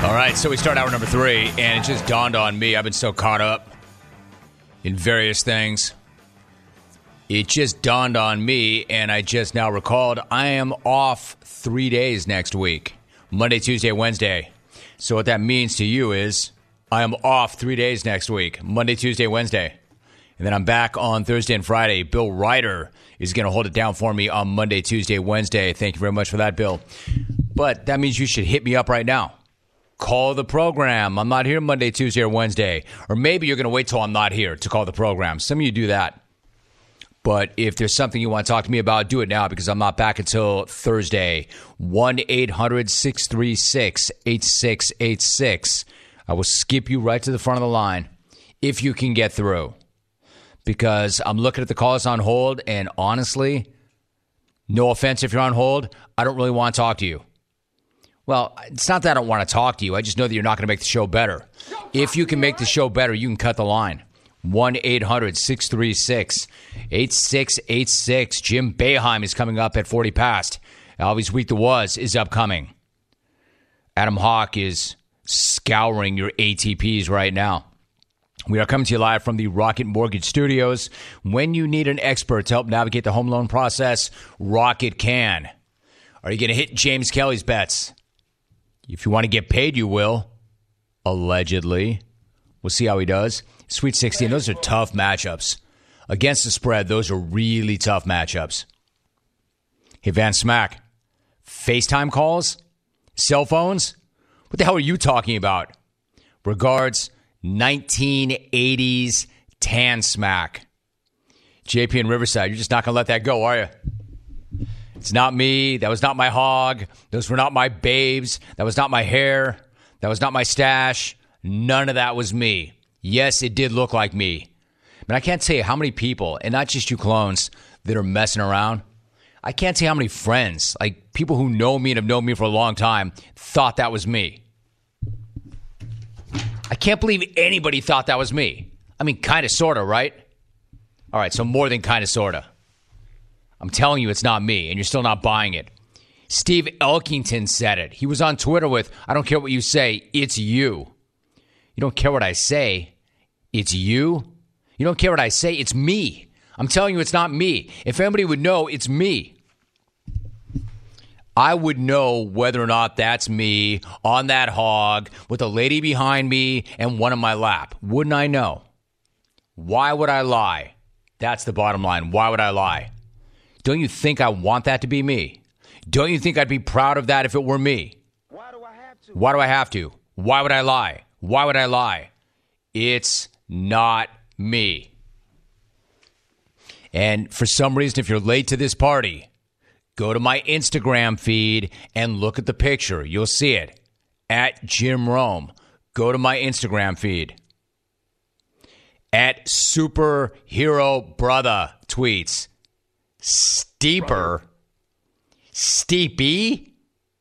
All right, so we start hour number 3, and it just dawned on me. I've been so caught up in various things. It just dawned on me, and I just now recalled I am off 3 days next week. Monday, Tuesday, Wednesday. So what that means to you is I am off 3 days next week. Monday, Tuesday, Wednesday. And then I'm back on Thursday and Friday. Bill Ryder is going to hold it down for me on Monday, Tuesday, Wednesday. Thank you very much for that, Bill. But that means you should hit me up right now. Call the program. I'm not here Monday, Tuesday, or Wednesday. Or maybe you're going to wait till I'm not here to call the program. Some of you do that. But if there's something you want to talk to me about, do it now because I'm not back until Thursday. 1-800-636-8686. I will skip you right to the front of the line if you can get through. Because I'm looking at the calls on hold, and honestly, no offense if you're on hold, I don't really want to talk to you. Well, it's not that I don't want to talk to you. I just know that you're not going to make the show better. If you can make the show better, you can cut the line. 1-800-636-8686. Jim Boeheim is coming up at 40 past. Always Week the Was is upcoming. Adam Hawk is scouring your ATPs right now. We are coming to you live from the Rocket Mortgage Studios. When you need an expert to help navigate the home loan process, Rocket can. Are you going to hit James Kelly's bets? If you want to get paid, you will. Allegedly. We'll see how he does. Sweet 16, those are tough matchups. Against the spread, those are really tough matchups. Hey, Van Smack. FaceTime calls? Cell phones? What the hell are you talking about? Regards, 1980s Tan Smack. JP in Riverside, you're just not going to let that go, are you? It's not me. That was not my hog. Those were not my babes. That was not my hair. That was not my stash. None of that was me. Yes, it did look like me. But I can't tell you how many people, and not just you clones, that are messing around. I can't tell you how many friends, like people who know me and have known me for a long time, thought that was me. I can't believe anybody thought that was me. I mean, kind of, sort of, right? All right, so more than kind of, sort of. I'm telling you it's not me, and you're still not buying it. Steve Elkington said it. He was on Twitter with, I don't care what you say, it's you. You don't care what I say, it's you. You don't care what I say, it's me. I'm telling you it's not me. If anybody would know, it's me. I would know whether or not that's me on that hog with a lady behind me and one in my lap. Wouldn't I know? Why would I lie? That's the bottom line. Why would I lie? Don't you think I want that to be me? Don't you think I'd be proud of that if it were me? Why do I have to? Why do I have to? Why would I lie? Why would I lie? It's not me. And for some reason, if you're late to this party, go to my Instagram feed and look at the picture. You'll see it. At Jim Rome. Go to my Instagram feed. At Superhero Brother tweets. Steeper. Steepy.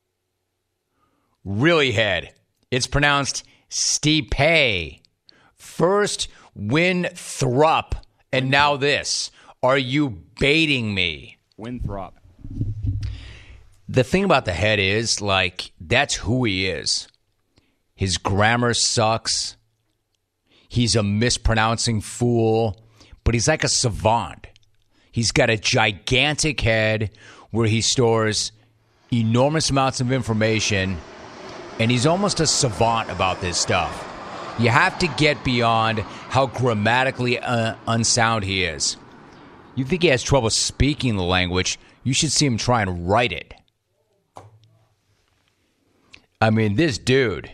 Really head. It's pronounced Steepay. First Winthrop. And now this. Are you baiting me? Winthrop. The thing about the head is, like, that's who he is. His grammar sucks. He's a mispronouncing fool. But he's like a savant. He's got a gigantic head where he stores enormous amounts of information, and he's almost a savant about this stuff. You have to get beyond how grammatically unsound he is. You think he has trouble speaking the language, you should see him try and write it. I mean, this dude,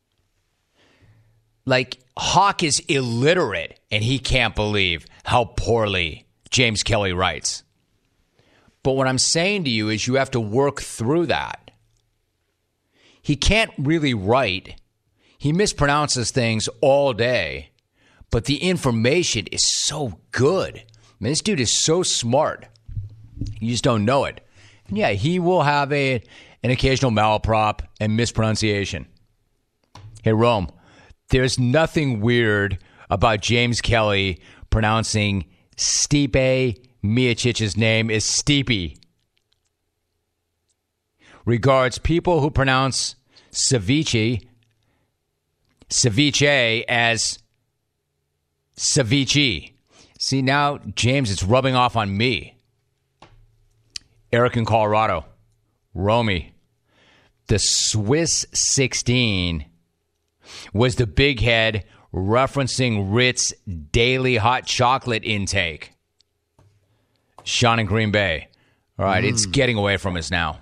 like, Hawk is illiterate, and he can't believe how poorly James Kelly writes. But what I'm saying to you is you have to work through that. He can't really write. He mispronounces things all day, but the information is so good. I mean, this dude is so smart. You just don't know it. And yeah, he will have an occasional malaprop and mispronunciation. Hey, Rome, there's nothing weird about James Kelly pronouncing Stipe Miocic's name is Steepy. Regards, people who pronounce ceviche ceviche as ceviche. See, now, James, it's rubbing off on me. Eric in Colorado. Romy. The Swiss 16 was the big head referencing Ritz daily hot chocolate intake. Sean in Green Bay. All right, it's getting away from us now.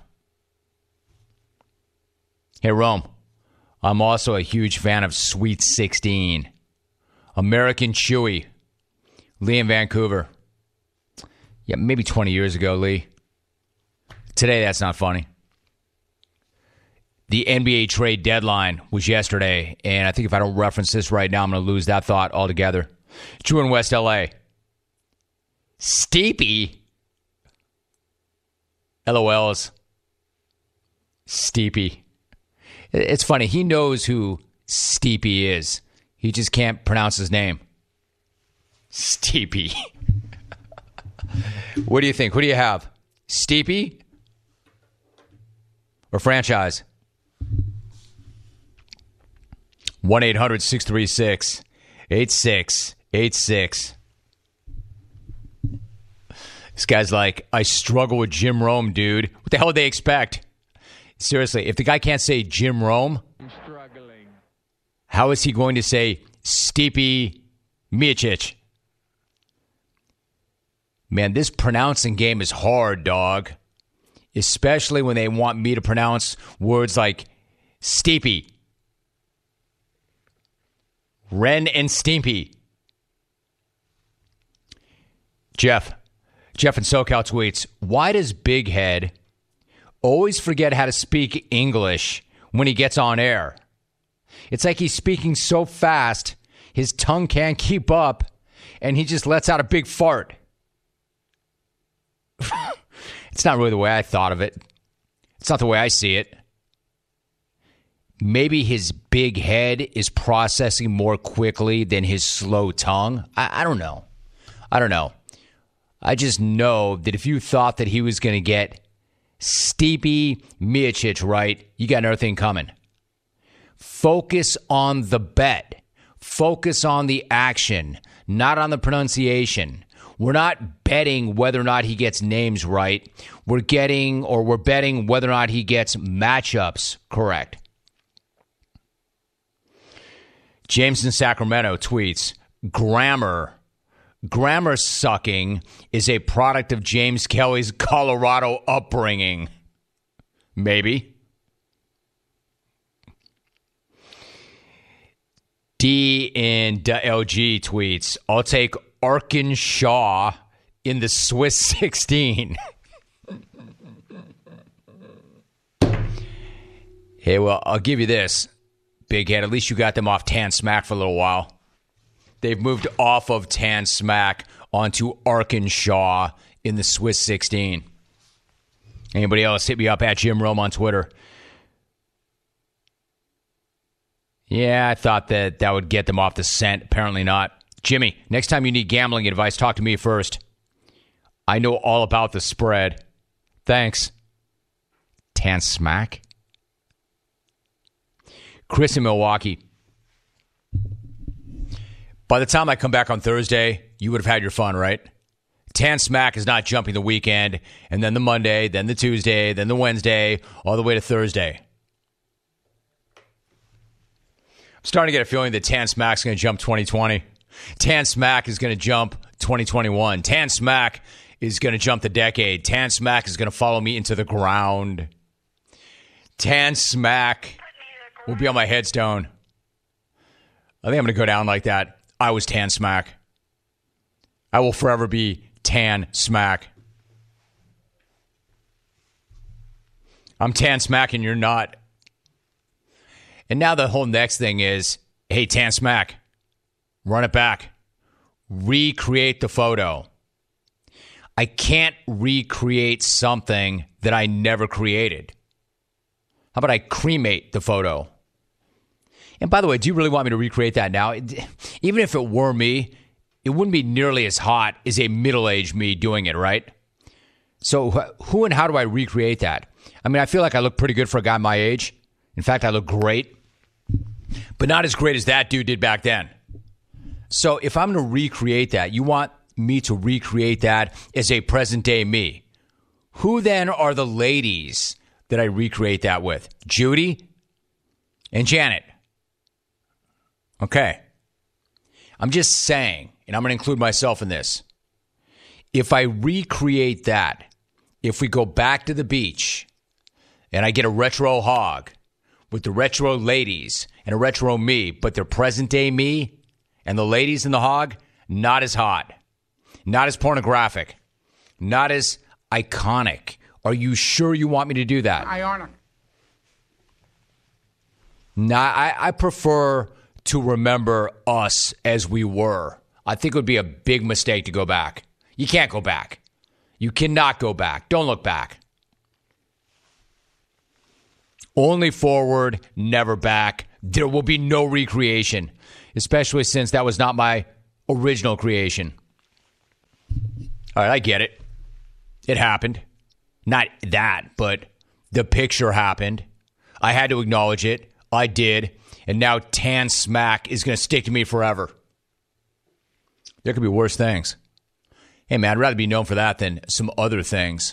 Hey, Rome. I'm also a huge fan of Sweet 16. American Chewy. Lee in Vancouver. Yeah, maybe 20 years ago, Lee. Today, that's not funny. The NBA trade deadline was yesterday, and I think if I don't reference this right now, I'm going to lose that thought altogether. Drew in West LA. Steepy. LOLs. Steepy. It's funny. He knows who Steepy is. He just can't pronounce his name. Steepy. What do you think? Who do you have? Steepy or franchise? 1-800-636-8686. This guy's like, I struggle with Jim Rome, dude. What the hell would they expect? Seriously, if the guy can't say Jim Rome, I'm struggling. How is he going to say Stipe Miocic? Man, this pronouncing game is hard, dog. Especially when they want me to pronounce words like Steepy. Ren and Stimpy. Jeff in SoCal tweets, why does Big Head always forget how to speak English when he gets on air? It's like he's speaking so fast, his tongue can't keep up, and he just lets out a big fart. It's not really the way I thought of it. It's not the way I see it. Maybe his big head is processing more quickly than his slow tongue. I don't know. I just know that if you thought that he was going to get Stipe Miocic right, you got another thing coming. Focus on the bet. Focus on the action, not on the pronunciation. We're not betting whether or not he gets names right. We're betting whether or not he gets matchups correct. James in Sacramento tweets, grammar sucking is a product of James Kelly's Colorado upbringing. Maybe. D in LG tweets, I'll take Arkansas in the Swiss 16. Hey, well, I'll give you this, Big Head. At least you got them off Tan Smack for a little while. They've moved off of Tan Smack onto Arkansas in the Swiss 16. Anybody else, hit me up at Jim Rome on Twitter. Yeah, I thought that would get them off the scent. Apparently not. Jimmy, next time you need gambling advice, talk to me first. I know all about the spread. Thanks. Tan Smack. Chris in Milwaukee. By the time I come back on Thursday, you would have had your fun, right? Tan Smack is not jumping the weekend, and then the Monday, then the Tuesday, then the Wednesday, all the way to Thursday. I'm starting to get a feeling that Tan Smack's going to jump 2020. Tan Smack is going to jump 2021. Tan Smack is going to jump the decade. Tan Smack is going to follow me into the ground. Tan Smack will be on my headstone. I think I'm going to go down like that. I was Tan Smack. I will forever be Tan Smack. I'm Tan Smack and you're not. And now the whole next thing is, hey, Tan Smack, run it back. Recreate the photo. I can't recreate something that I never created. How about I cremate the photo? And by the way, do you really want me to recreate that now? Even if it were me, it wouldn't be nearly as hot as a middle-aged me doing it, right? So who and how do I recreate that? I mean, I feel like I look pretty good for a guy my age. In fact, I look great. but not as great as that dude did back then. So if I'm going to recreate that, you want me to recreate that as a present-day me. Who then are the ladies that I recreate that with? Judy and Janet. Okay. I'm just saying, and I'm going to include myself in this. If I recreate that, if we go back to the beach and I get a retro hog with the retro ladies and a retro me, but they're present-day me and the ladies in the hog, not as hot, not as pornographic, not as iconic. Are you sure you want me to do that? Ionic. Nah, I prefer to remember us as we were. I think it would be a big mistake to go back. You can't go back. You cannot go back. Don't look back. Only forward, never back. There will be no recreation, especially since that was not my original creation. All right, I get it. It happened. Not that, but the picture happened. I had to acknowledge it. I did. And now Tan Smack is going to stick to me forever. There could be worse things. Hey, man, I'd rather be known for that than some other things.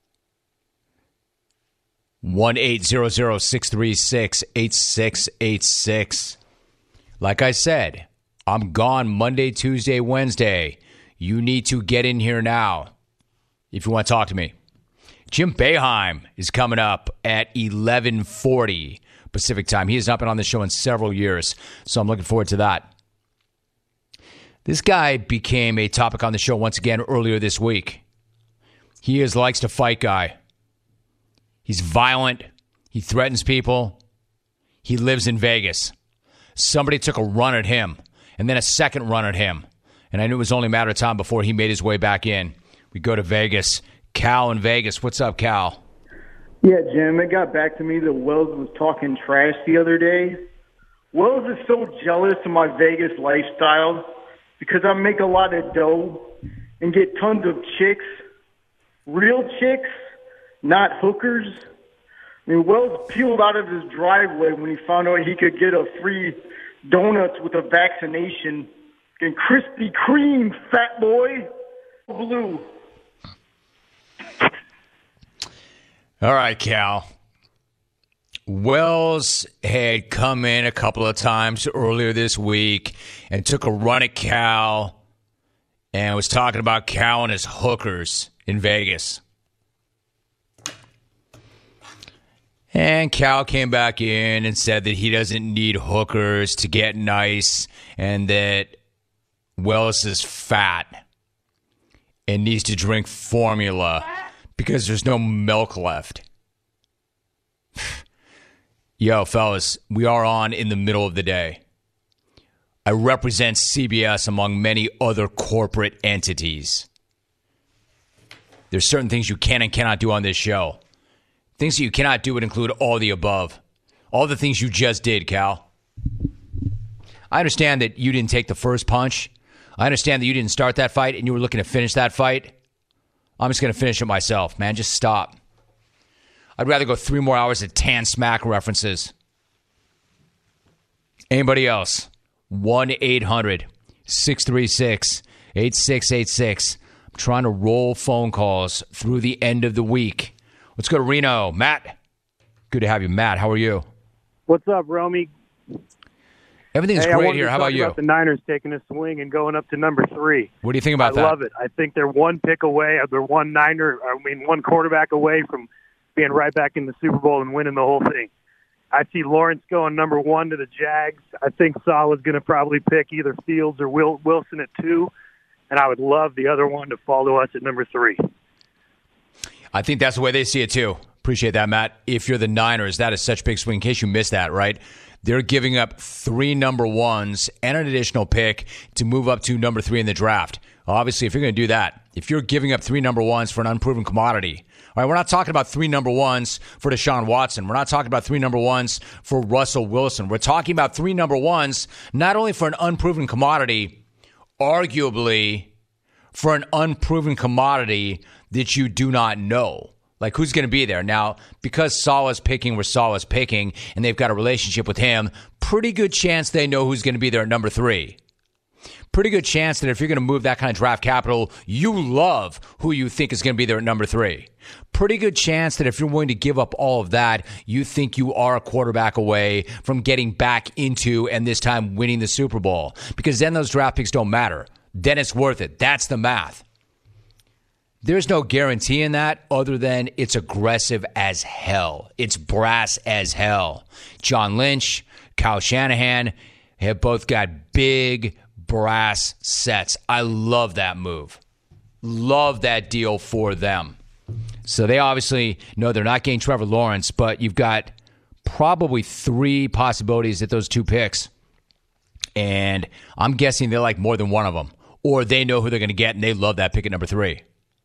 1-800-636-8686. Like I said, I'm gone Monday, Tuesday, Wednesday. You need to get in here now if you want to talk to me. Jim Boeheim is coming up at 11:40 Pacific time. He has not been on the show in several years, so I'm looking forward to that. This guy became a topic on the show once again earlier this week. He likes to fight guy. He's violent. He threatens people. He lives in Vegas. Somebody took a run at him and then a second run at him. And I knew it was only a matter of time before he made his way back in. We go to Vegas. Cal in Vegas. What's up, Cal? Yeah, Jim, it got back to me that Wells was talking trash the other day. Wells is so jealous of my Vegas lifestyle because I make a lot of dough and get tons of chicks, real chicks, not hookers. I mean, Wells peeled out of his driveway when he found out he could get a free donuts with a vaccination. And Krispy Kreme, fat boy, blue. All right, Cal. Wells had come in a couple of times earlier this week and took a run at Cal and was talking about Cal and his hookers in Vegas. And Cal came back in and said that he doesn't need hookers to get nice and that Wells is fat and needs to drink formula because there's no milk left. Yo, fellas, we are on in the middle of the day. I represent CBS among many other corporate entities. There's certain things you can and cannot do on this show. Things that you cannot do would include all the above. All the things you just did, Cal. I understand that you didn't take the first punch. I understand that you didn't start that fight and you were looking to finish that fight. I'm just going to finish it myself, man. Just stop. I'd rather go 3 more hours of Tan Smack references. Anybody else? 1-800-636-8686. I'm trying to roll phone calls through the end of the week. Let's go to Reno. Matt. Good to have you. Matt, how are you? What's up, Romy? Everything's great here. How about you? About the Niners taking a swing and going up to number 3. What do you think about that? I love it. I think they're one pick away. They're one quarterback away from being right back in the Super Bowl and winning the whole thing. I see Lawrence going number 1 to the Jags. I think Saleh's going to probably pick either Fields or Wilson at 2, and I would love the other one to fall to us at number 3. I think that's the way they see it, too. Appreciate that, Matt. If you're the Niners, that is such a big swing. In case you missed that, right? They're giving up 3 number 1s and an additional pick to move up to number 3 in the draft. Obviously, if you're going to do that, if you're giving up 3 number 1s for an unproven commodity, all right, we're not talking about 3 number 1s for Deshaun Watson. We're not talking about 3 number 1s for Russell Wilson. We're talking about 3 number 1s not only for an unproven commodity, arguably for an unproven commodity that you do not know. Like, who's going to be there? Now, because Saleh's picking where Saleh's picking, and they've got a relationship with him, pretty good chance they know who's going to be there at number 3. Pretty good chance that if you're going to move that kind of draft capital, you love who you think is going to be there at number 3. Pretty good chance that if you're willing to give up all of that, you think you are a quarterback away from getting back into and this time winning the Super Bowl. Because then those draft picks don't matter. Then it's worth it. That's the math. There's no guarantee in that other than it's aggressive as hell. It's brass as hell. John Lynch, Kyle Shanahan have both got big brass sets. I love that move. Love that deal for them. So they obviously know they're not getting Trevor Lawrence, but you've got probably 3 possibilities at those 2 picks. And I'm guessing they like more than one of them. Or they know who they're going to get, and they love that pick at number 3.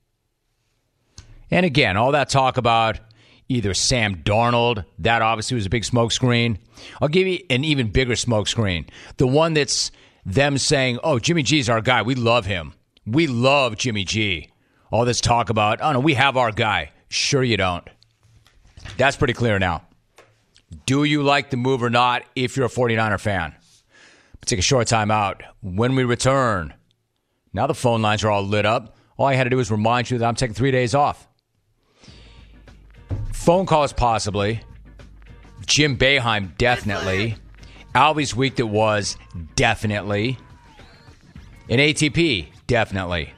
And again, all that talk about either Sam Darnold, that obviously was a big smokescreen. I'll give you an even bigger smokescreen. The one that's them saying, oh, Jimmy G's our guy. We love him. We love Jimmy G. All this talk about, oh, no, we have our guy. Sure you don't. That's pretty clear now. Do you like the move or not if you're a 49er fan? We'll take a short time out. When we return, now the phone lines are all lit up. All I had to do was remind you that I'm taking 3 days off. Phone calls possibly. Jim Boeheim definitely. Alvy's week that was definitely. And ATP definitely.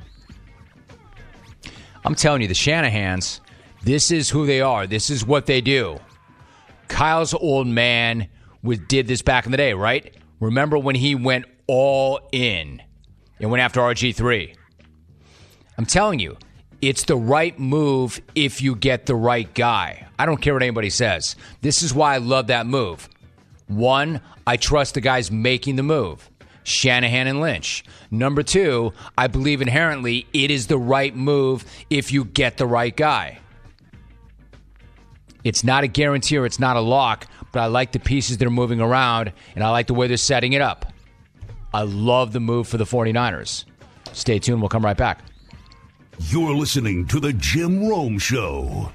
I'm telling you, the Shanahans, this is who they are. This is what they do. Kyle's old man did this back in the day, right? Remember when he went all in and went after RG3? I'm telling you, it's the right move if you get the right guy. I don't care what anybody says. This is why I love that move. 1, I trust the guys making the move, Shanahan and Lynch. Number 2, I believe inherently it is the right move if you get the right guy. It's not a guarantee or it's not a lock, but I like the pieces that are moving around, and I like the way they're setting it up. I love the move for the 49ers. Stay tuned. We'll come right back. You're listening to The Jim Rome Show.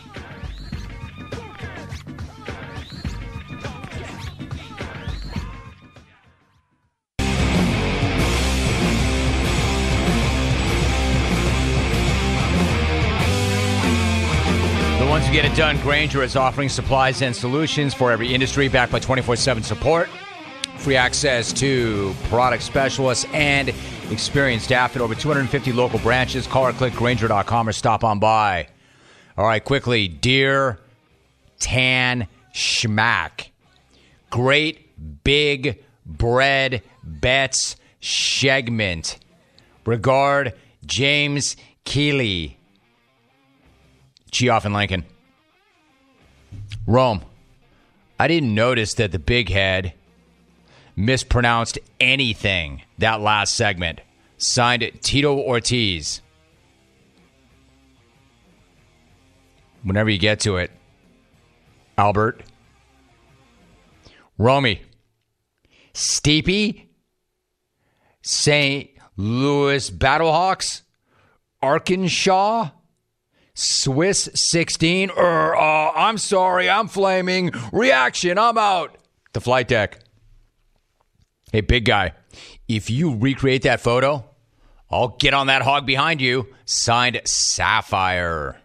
The ones who get it done, Grainger is offering supplies and solutions for every industry, backed by 24/7 support. Free access to product specialists and experienced staff at over 250 local branches. Call or click Grainger.com or stop on by. All right, quickly. Deer Tan Schmack. Great big bread bets segment. Regard, James Keeley. Geoff in Lincoln. Rome. I didn't notice that the big head mispronounced anything that last segment. Signed Tito Ortiz. Whenever you get to it. Albert. Romy. Steepy. St. Louis Battlehawks. Arkansas. Swiss 16. I'm sorry, I'm flaming. Reaction, I'm out. The flight deck. Hey, big guy, if you recreate that photo, I'll get on that hog behind you. Signed, Sapphire.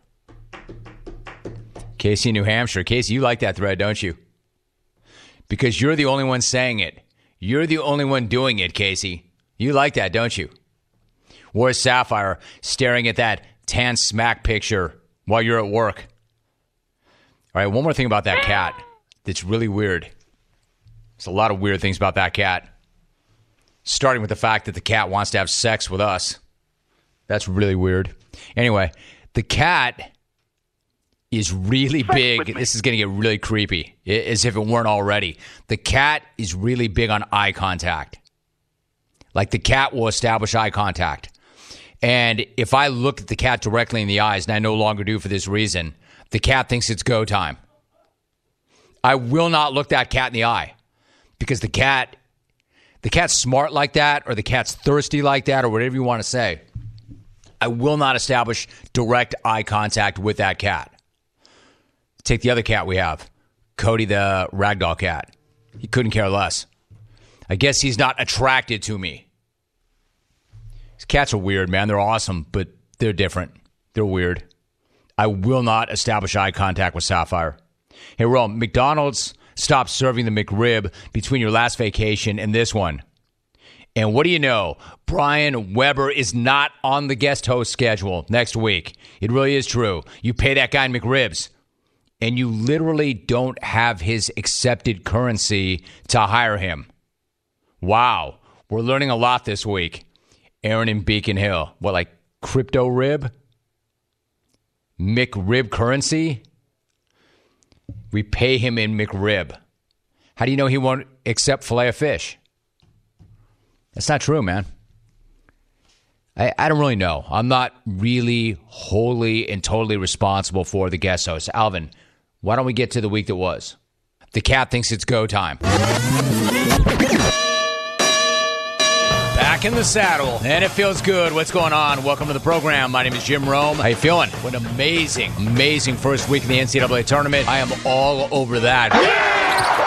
Casey, New Hampshire. Casey, you like that thread, don't you? Because you're the only one saying it. You're the only one doing it, Casey. You like that, don't you? Where's Sapphire staring at that tan smack picture while you're at work? All right, one more thing about that cat that's really weird. There's a lot of weird things about that cat. Starting with the fact that the cat wants to have sex with us. That's really weird. Anyway, the cat is really big. This is going to get really creepy, as if it weren't already. The cat is really big on eye contact. Like, the cat will establish eye contact. And if I look at the cat directly in the eyes, and I no longer do for this reason, the cat thinks it's go time. I will not look that cat in the eye. Because the cat's smart like that, or the cat's thirsty like that, or whatever you want to say. I will not establish direct eye contact with that cat. Take the other cat we have, Cody the ragdoll cat. He couldn't care less. I guess he's not attracted to me. These cats are weird, man. They're awesome, but they're different. They're weird. I will not establish eye contact with Sapphire. Hey, Rome, McDonald's stopped serving the McRib between your last vacation and this one. And what do you know? Brian Weber is not on the guest host schedule next week. It really is true. You pay that guy in McRibs, and you literally don't have his accepted currency to hire him. Wow. We're learning a lot this week. Aaron in Beacon Hill. What, like crypto rib? McRib currency? We pay him in McRib. How do you know he won't accept filet of fish? That's not true, man. I don't really know. I'm not really wholly and totally responsible for the guest host. Alvin, why don't we get to the week that was? The cat thinks it's go time. Back in the saddle, and it feels good. What's going on? Welcome to the program. My name is Jim Rome. How you feeling? What an amazing first week in the NCAA tournament. I am all over that.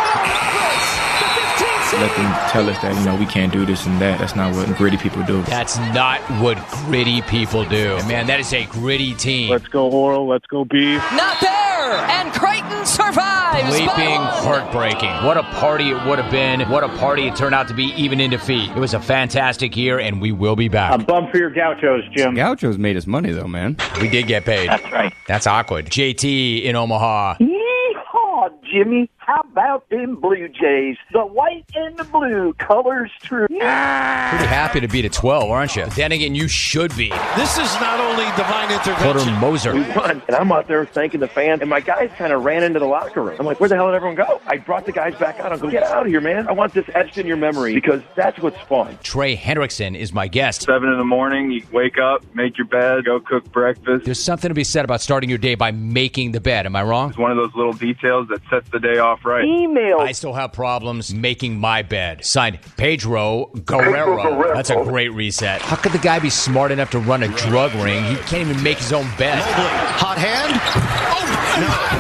Let them tell us that, we can't do this and that. That's not what gritty people do. That's not what gritty people do. And man, that is a gritty team. Let's go Oral. Let's go Beef. Not there! And Creighton survives! Bleeping heartbreaking. What a party it would have been. What a party it turned out to be, even in defeat. It was a fantastic year, and we will be back. I'm bummed for your Gauchos, Jim. Gauchos made us money, though, man. We did get paid. That's right. That's awkward. JT in Omaha. Yeehaw, Jimmy. How about them Blue Jays? The white and the blue colors true. Pretty happy to beat a 12, aren't you? But then again, you should be. This is not only divine intervention. Porter Moser. We won, and I'm out there thanking the fans, and my guys kind of ran into the locker room. I'm like, where the hell did everyone go? I brought the guys back out. I'm going, get out of here, man. I want this etched in your memory because that's what's fun. Trey Hendrickson is my guest. 7 in the morning, you wake up, make your bed, go cook breakfast. There's something to be said about starting your day by making the bed. Am I wrong? It's one of those little details that sets the day off right. Email. I still have problems making my bed. Signed, Pedro Guerrero. That's a great reset. How could the guy be smart enough to run a drug ring? He can't even make his own bed. Hot hand. Oh,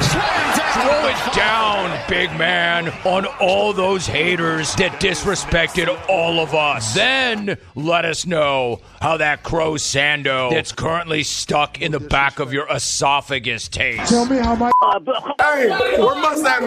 no. Throw it down, big man, on all those haters that disrespected all of us. Then let us know how that crow sando that's currently stuck in the back of your esophagus tastes. Tell me how my... Hey, where must that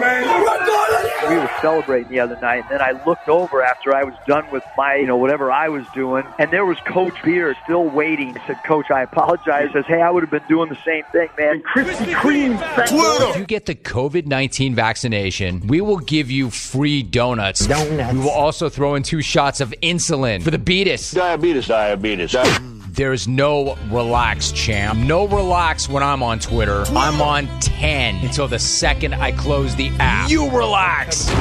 man? We were celebrating the other night, and then I looked over after I was done with my, whatever I was doing, and there was Coach Beard still waiting. I said, Coach, I apologize. He says, hey, I would have been doing the same thing, man. And Krispy Kreme. If you get the COVID-19 vaccination, we will give you free donuts. We will also throw in 2 shots of insulin for the beatus. Diabetes. There's no relax, champ. No relax when I'm on Twitter. I'm on 10 until the second I close the app. You relax.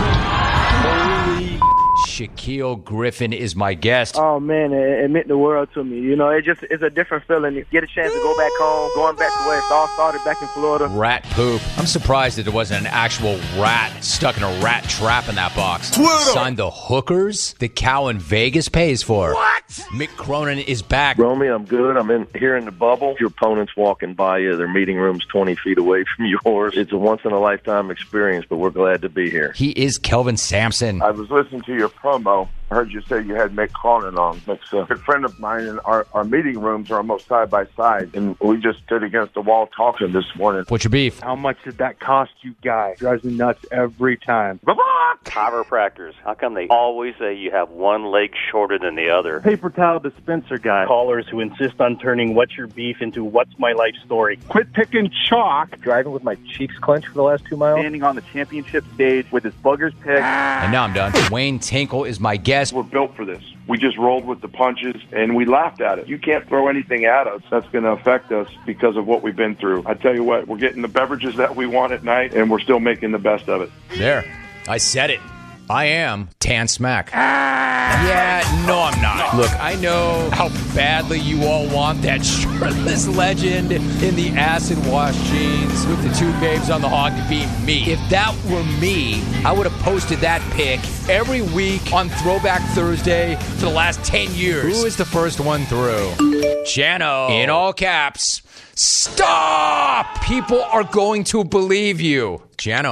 Shaquille Griffin is my guest. Oh, man, it meant the world to me. It's a different feeling. You get a chance to go back home, going back to where it all started back in Florida. Rat poop. I'm surprised that there wasn't an actual rat stuck in a rat trap in that box. Signed the hookers the cow in Vegas pays for. What? Mick Cronin is back. Romy, I'm good. I'm here in the bubble. Your opponent's walking by you. Their meeting room's 20 feet away from yours. It's a once-in-a-lifetime experience, but we're glad to be here. He is Kelvin Sampson. I was listening to your promo. I heard you say you had Mick Cronin on. Mick's a good friend of mine, and our meeting rooms are almost side by side. And we just stood against the wall talking this morning. What's your beef? How much did that cost you guys? Drives me nuts every time. Chiropractors. How come they always say you have one leg shorter than the other? Paper towel dispenser guy. Callers who insist on turning what's your beef into what's my life story. Quit picking chalk. Driving with my cheeks clenched for the last 2 miles. Standing on the championship stage with his buggers picked. And now I'm done. Wayne Tinkle is my guest. We're built for this. We just rolled with the punches, and we laughed at it. You can't throw anything at us that's going to affect us because of what we've been through. I tell you what, we're getting the beverages that we want at night, and we're still making the best of it. There. I said it. I am Tan Smack. Yeah, no, I'm not. Look, I know how badly you all want that shirtless legend in the acid wash jeans with the 2 babes on the hog to be me. If that were me, I would have posted that pic every week on Throwback Thursday for the last 10 years. Who is the first one through? Jano. In all caps. Stop! People are going to believe you. Jano.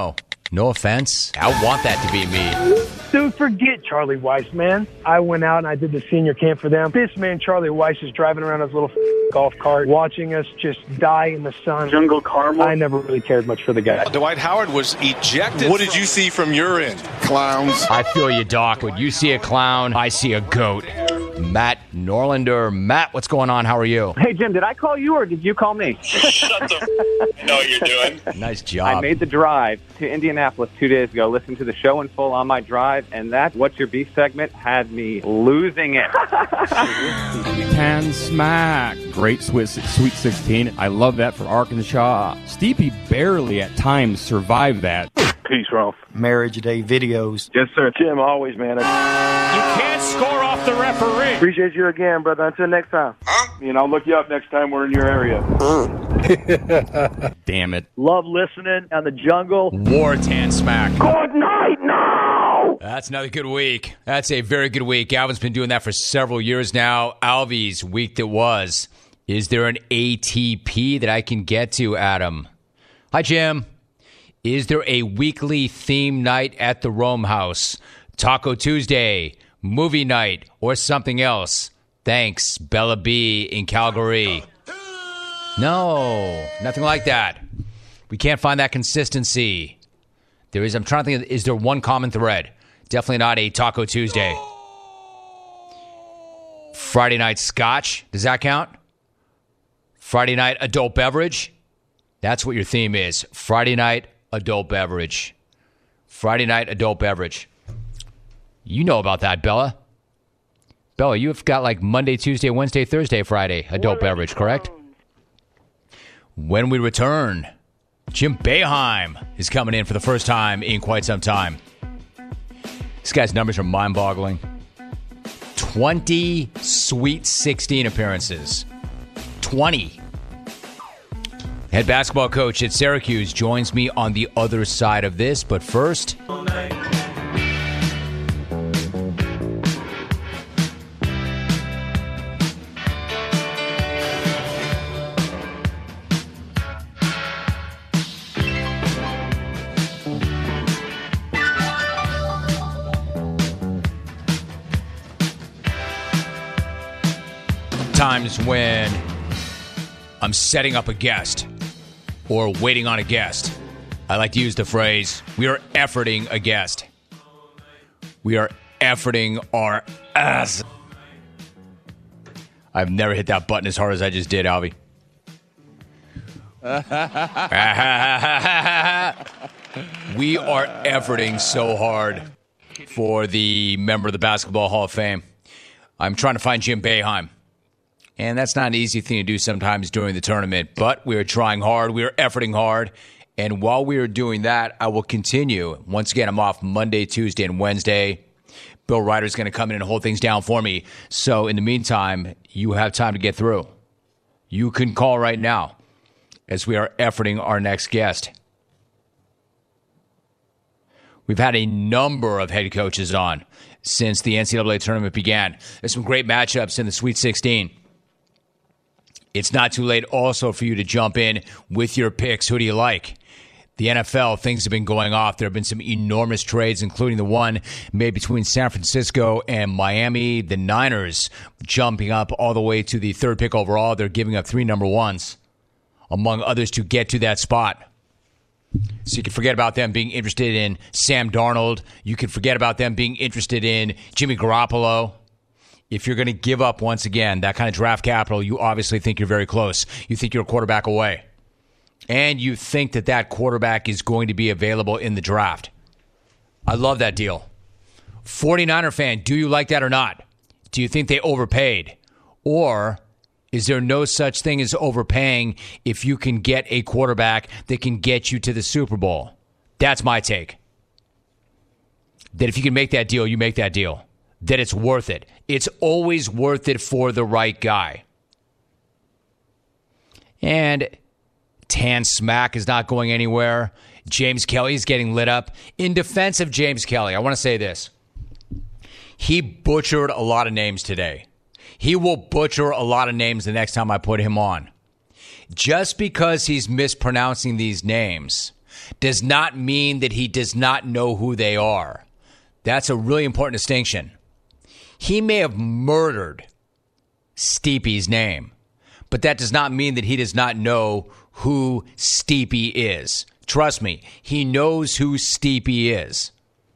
No offense. I want that to be me. Dude, forget Charlie Weiss, man. I went out and I did the senior camp for them. This man, Charlie Weiss, is driving around his little golf cart, watching us just die in the sun. Jungle Carmel. I never really cared much for the guy. Dwight Howard was ejected. What did you see from your end? Clowns. I feel you, Doc. When you see a clown, I see a goat. Matt Norlander. Matt, what's going on? How are you? Hey, Jim, did I call you or did you call me? Shut the You know what you're doing. Nice job. I made the drive to Indianapolis 2 days ago, listened to the show in full on my drive, and that What's Your Beef segment had me losing it. Tan Smack. Great Sweet 16. I love that for Arkansas. Steepy barely at times survived that. Peace, Ralph. Marriage Day videos. Yes, sir. Jim, always, man. You can't score off the referee. Appreciate you again, brother. Until next time. And I'll look you up next time we're in your area. Damn it. Love listening on the Jungle. Wartan Smack. Good night now. That's another good week. That's a very good week. Alvin's been doing that for several years now. Alvy's week that was. Is there an ATP that I can get to, Adam? Hi, Jim. Is there a weekly theme night at the Rome House? Taco Tuesday, movie night, or something else? Thanks, Bella B in Calgary. No, nothing like that. We can't find that consistency. There is, I'm trying to think, is there one common thread? Definitely not a Taco Tuesday. Friday night scotch, does that count? Friday night adult beverage? That's what your theme is. Friday night adult beverage. Friday night adult beverage. You know about that, Bella. Bella, you've got like Monday, Tuesday, Wednesday, Thursday, Friday adult beverage, correct? When we return, Jim Boeheim is coming in for the first time in quite some time. This guy's numbers are mind-boggling. 20 Sweet 16 appearances. 20. Head basketball coach at Syracuse joins me on the other side of this, but first... times when I'm setting up a guest or waiting on a guest, I like to use the phrase, we are efforting a guest. We are efforting our ass. I've never hit that button as hard as I just did, Alvy. We are efforting so hard for the member of the Basketball Hall of Fame. I'm trying to find Jim Boeheim. And that's not an easy thing to do sometimes during the tournament. But we are trying hard. We are efforting hard. And while we are doing that, I will continue. Once again, I'm off Monday, Tuesday, and Wednesday. Bill Ryder's going to come in and hold things down for me. So in the meantime, you have time to get through. You can call right now as we are efforting our next guest. We've had a number of head coaches on since the NCAA tournament began. There's some great matchups in the Sweet 16. It's not too late also for you to jump in with your picks. Who do you like? The NFL, things have been going off. There have been some enormous trades, including the one made between San Francisco and Miami. The Niners jumping up all the way to the third pick overall. They're giving up 3 number ones, among others, to get to that spot. So you can forget about them being interested in Sam Darnold. You can forget about them being interested in Jimmy Garoppolo. If you're going to give up, once again, that kind of draft capital, you obviously think you're very close. You think you're a quarterback away. And you think that that quarterback is going to be available in the draft. I love that deal. 49er fan, do you like that or not? Do you think they overpaid? Or is there no such thing as overpaying if you can get a quarterback that can get you to the Super Bowl? That's my take. That if you can make that deal, you make that deal. That it's worth it. It's always worth it for the right guy. And Tan Smack is not going anywhere. James Kelly is getting lit up. In defense of James Kelly, I want to say this. He butchered a lot of names today. He will butcher a lot of names the next time I put him on. Just because he's mispronouncing these names does not mean that he does not know who they are. That's a really important distinction. He may have murdered Stipe's name, but that does not mean that he does not know who Stipe is. Trust me, he knows who Stipe is.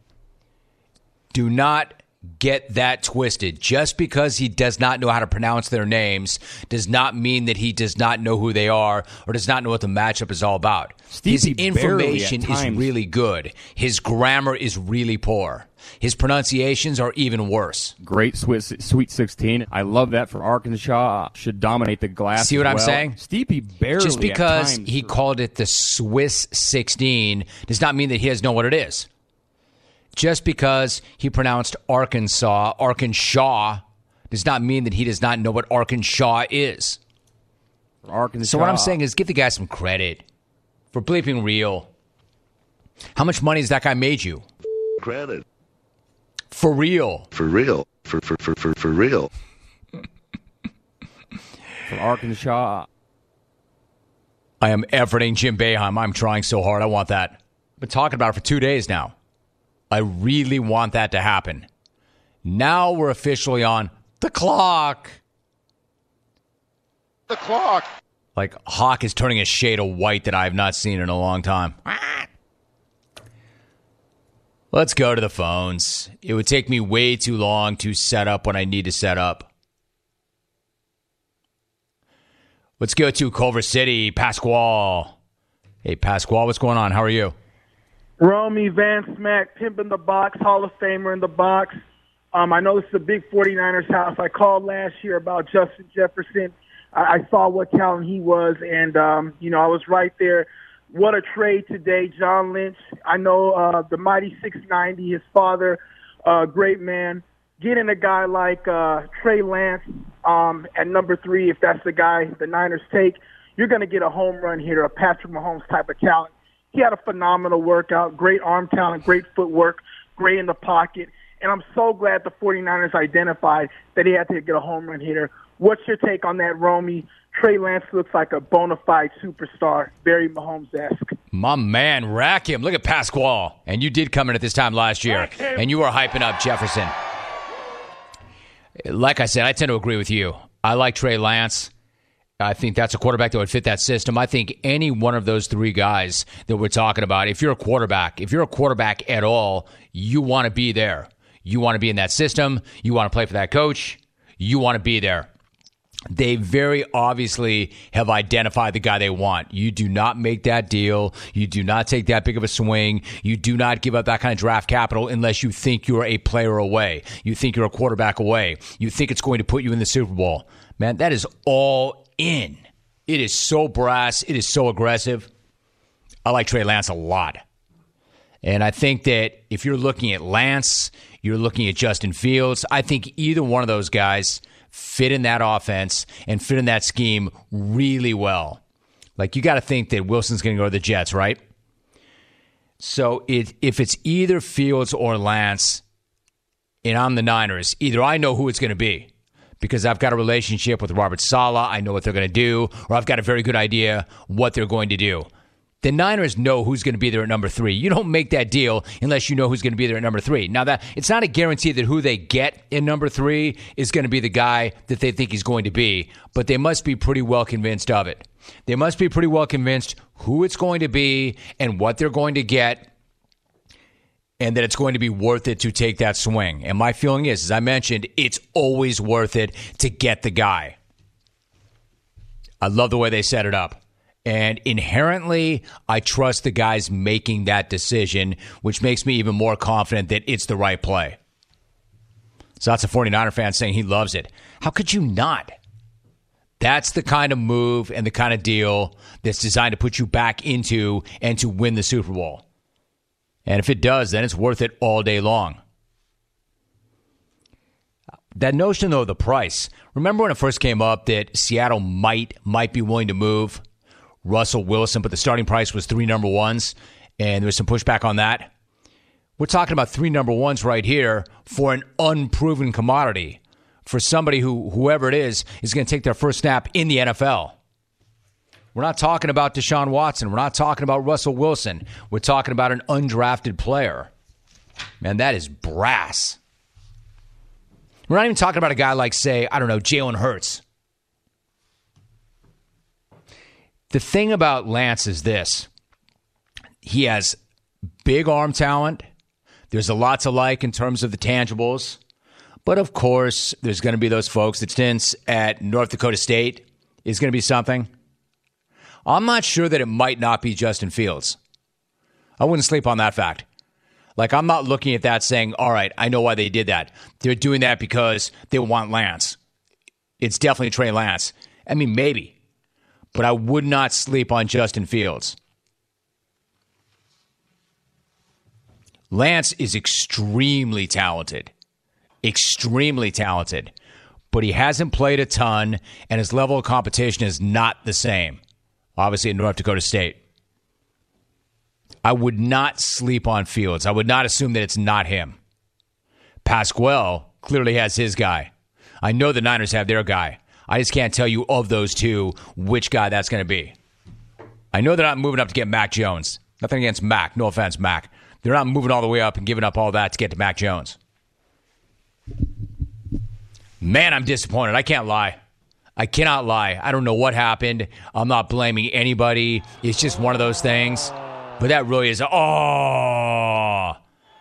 Do not get that twisted. Just because he does not know how to pronounce their names does not mean that he does not know who they are or does not know what the matchup is all about. His information is really good. His grammar is really poor. His pronunciations are even worse. Great Sweet 16. I love that for Arkansas. Should dominate the glass. See what I'm saying? Stipe barely. Just because he called it the Swiss 16 does not mean that he doesn't know what it is. Just because he pronounced Arkansas, does not mean that he does not know what Arkansas is. Arkansas. So what I'm saying is give the guy some credit for bleeping real. How much money has that guy made you? Credit. For real. For real. For real. For Arkansas. I am efforting Jim Boeheim. I'm trying so hard. I want that. I've been talking about it for 2 days now. I really want that to happen. Now we're officially on the clock. The clock. Like Hawk is turning a shade of white that I have not seen in a long time. Let's go to the phones. It would take me way too long to set up what I need to set up. Let's go to Culver City, Pasquale. Hey, Pasquale, what's going on? How are you? Romy Van Smack, pimp in the box, Hall of Famer in the box. I know this is a big 49ers house. I called last year about Justin Jefferson. I saw what talent he was, and, I was right there. What a trade today, John Lynch. I know the mighty 690, his father, great man. Getting a guy like Trey Lance at number 3, if that's the guy the Niners take, you're going to get a home run hitter, a Patrick Mahomes type of talent. He had a phenomenal workout, great arm talent, great footwork, great in the pocket. And I'm so glad the 49ers identified that he had to get a home run hitter. What's your take on that, Romy? Trey Lance looks like a bona fide superstar, very Mahomes-esque. My man, rack him. Look at Pasquale. And you did come in at this time last year, and you were hyping up Jefferson. Like I said, I tend to agree with you. I like Trey Lance. I think that's a quarterback that would fit that system. I think any one of those 3 guys that we're talking about, if you're a quarterback at all, you want to be there. You want to be in that system. You want to play for that coach. You want to be there. They very obviously have identified the guy they want. You do not make that deal. You do not take that big of a swing. You do not give up that kind of draft capital unless you think you're a player away. You think you're a quarterback away. You think it's going to put you in the Super Bowl. Man, that is all in. It is so brass. It is so aggressive. I like Trey Lance a lot. And I think that if you're looking at Lance, you're looking at Justin Fields, I think either one of those guys fit in that offense and fit in that scheme really well. Like, you got to think that Wilson's going to go to the Jets, right? So if it's either Fields or Lance, and I'm the Niners, either I know who it's going to be because I've got a relationship with Robert Saleh, I know what they're going to do, or I've got a very good idea what they're going to do. The Niners know who's going to be there at number 3. You don't make that deal unless you know who's going to be there at number 3. Now, that it's not a guarantee that who they get in number 3 is going to be the guy that they think he's going to be, but they must be pretty well convinced of it. They must be pretty well convinced who it's going to be and what they're going to get, and that it's going to be worth it to take that swing. And my feeling is, as I mentioned, it's always worth it to get the guy. I love the way they set it up. And inherently, I trust the guys making that decision, which makes me even more confident that it's the right play. So that's a 49er fan saying he loves it. How could you not? That's the kind of move and the kind of deal that's designed to put you back into and to win the Super Bowl. And if it does, then it's worth it all day long. That notion, though, of the price. Remember when it first came up that Seattle might be willing to move Russell Wilson, but the starting price was 3 number ones, and there was some pushback on that? We're talking about 3 number ones right here for an unproven commodity, for somebody whoever it is going to take their first snap in the NFL. We're not talking about Deshaun Watson. We're not talking about Russell Wilson. We're talking about an undrafted player. Man, that is brass. We're not even talking about a guy like, say, I don't know, Jalen Hurts. The thing about Lance is this. He has big arm talent. There's a lot to like in terms of the tangibles. But, of course, there's going to be those folks that stints at North Dakota State is going to be something. I'm not sure that it might not be Justin Fields. I wouldn't sleep on that fact. Like, I'm not looking at that saying, all right, I know why they did that. They're doing that because they want Lance. It's definitely Trey Lance. I mean, maybe. But I would not sleep on Justin Fields. Lance is extremely talented. Extremely talented. But he hasn't played a ton, and his level of competition is not the same. Obviously, at North Dakota State. I would not sleep on Fields. I would not assume that it's not him. Pasquale clearly has his guy. I know the Niners have their guy. I just can't tell you of those two which guy that's going to be. I know they're not moving up to get Mac Jones. Nothing against Mac. No offense, Mac. They're not moving all the way up and giving up all that to get to Mac Jones. Man, I'm disappointed. I can't lie. I cannot lie. I don't know what happened. I'm not blaming anybody. It's just one of those things. But that really is, The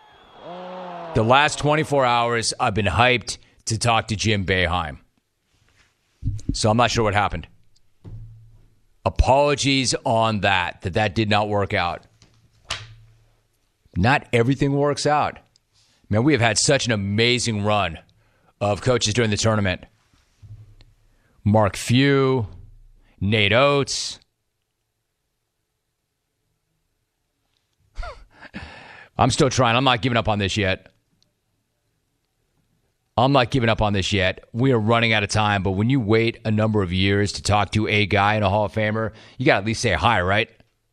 last 24 hours, I've been hyped to talk to Jim Boeheim. So I'm not sure what happened. Apologies on that did not work out. Not everything works out. Man, we have had such an amazing run of coaches during the tournament. Mark Few, Nate Oates. I'm still trying. I'm not giving up on this yet. We are running out of time, but when you wait a number of years to talk to a guy in a Hall of Famer, you got to at least say hi, right?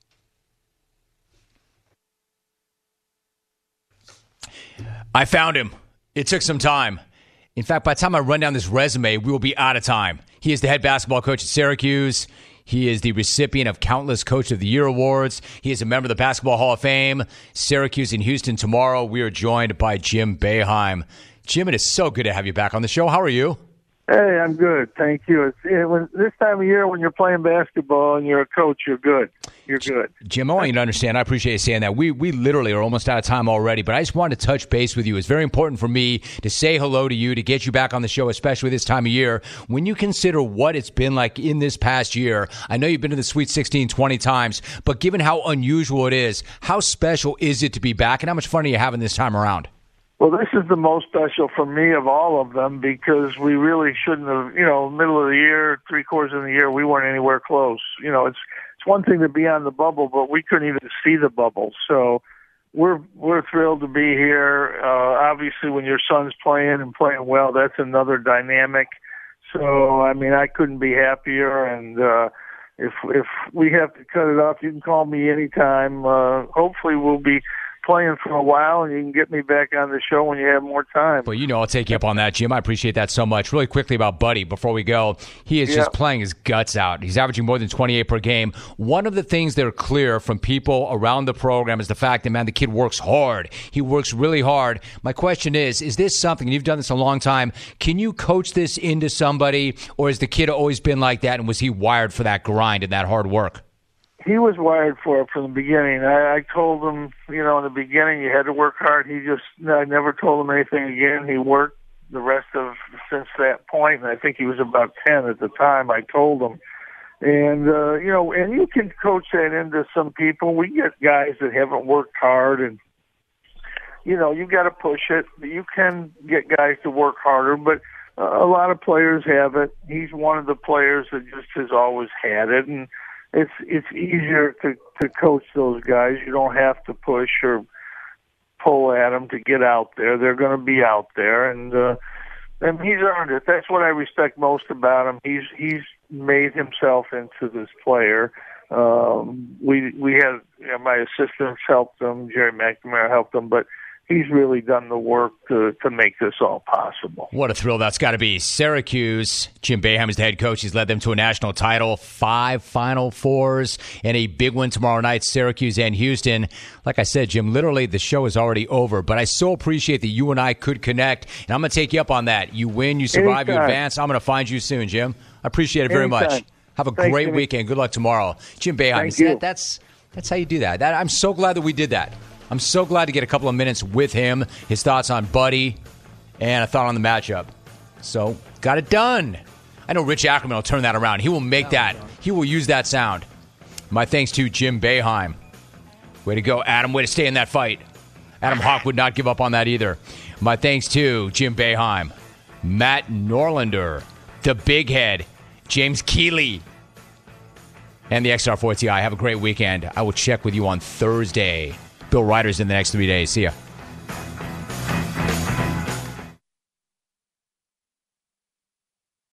I found him. It took some time. In fact, by the time I run down this resume, we will be out of time. He is the head basketball coach at Syracuse. He is the recipient of countless Coach of the Year awards. He is a member of the Basketball Hall of Fame. Syracuse in Houston tomorrow. We are joined by Jim Boeheim. Jim, it is so good to have you back on the show. How are you? Hey, I'm good. Thank you. This time of year when you're playing basketball and you're a coach, you're good. You're good. Jim, I want you to understand, I appreciate you saying that. We literally are almost out of time already, but I just wanted to touch base with you. It's very important for me to say hello to you, to get you back on the show, especially this time of year. When you consider what it's been like in this past year, I know you've been to the Sweet 16 20 times, but given how unusual it is, how special is it to be back, and how much fun are you having this time around? Well, this is the most special for me of all of them because we really shouldn't have, middle of the year, 3/4 of the year, we weren't anywhere close. It's one thing to be on the bubble, but we couldn't even see the bubble. So we're thrilled to be here. Obviously, when your son's playing and playing well, that's another dynamic. So, I couldn't be happier. And if we have to cut it off, you can call me anytime. Hopefully, we'll be playing for a while, and you can get me back on the show when you have more time. Well, I'll take you up on that, Jim. I appreciate that so much. Really quickly about Buddy, before we go, he is just playing his guts out. He's averaging more than 28 per game. One of the things that are clear from people around the program is the fact that, man, the kid works hard. He works really hard. My question is this something, and you've done this a long time, can you coach this into somebody, or has the kid always been like that, and was he wired for that grind and that hard work? He was wired for it from the beginning. I told him, in the beginning, you had to work hard. I never told him anything again. He worked the rest of since that point, and I think he was about 10 at the time. I told him, and and you can coach that into some people. We get guys that haven't worked hard, and you got to push it. You can get guys to work harder, but a lot of players have it. He's one of the players that just has always had it, and it's easier to coach those guys. You don't have to push or pull at them to get out there. They're going to be out there, and he's earned it. That's what I respect most about him. He's made himself into this player. We had my assistants helped him, Jerry McNamara helped him, but he's really done the work to make this all possible. What a thrill that's got to be. Syracuse, Jim Boeheim is the head coach. He's led them to a national title, 5 Final Fours, and a big win tomorrow night, Syracuse and Houston. Like I said, Jim, literally the show is already over, but I so appreciate that you and I could connect, and I'm going to take you up on that. You win, you survive, you advance. I'm going to find you soon, Jim. I appreciate it very much. Have a great weekend. Good luck tomorrow. Jim Boeheim, that's how you do that. I'm so glad that we did that. I'm so glad to get a couple of minutes with him, his thoughts on Buddy, and a thought on the matchup. So, got it done. I know Rich Ackerman will turn that around. He will make that. He will use that sound. My thanks to Jim Boeheim. Way to go, Adam. Way to stay in that fight. Adam Hawk would not give up on that either. My thanks to Jim Boeheim, Matt Norlander, the Big Head, James Keeley, and the XR4TI. Have a great weekend. I will check with you on Thursday. Bill Ryder's in the next 3 days. See ya.